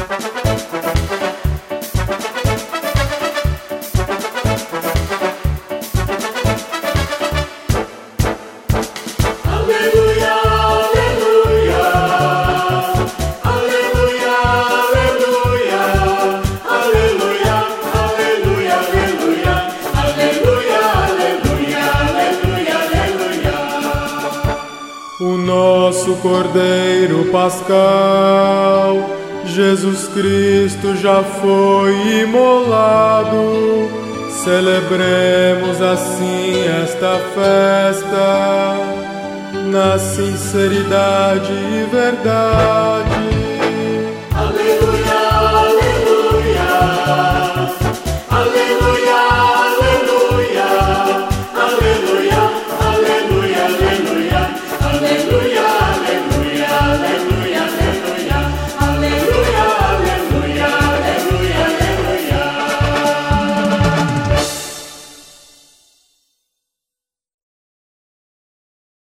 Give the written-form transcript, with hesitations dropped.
O nosso Cordeiro Pascal, Jesus Cristo já foi imolado. Celebremos assim esta festa, na sinceridade e verdade.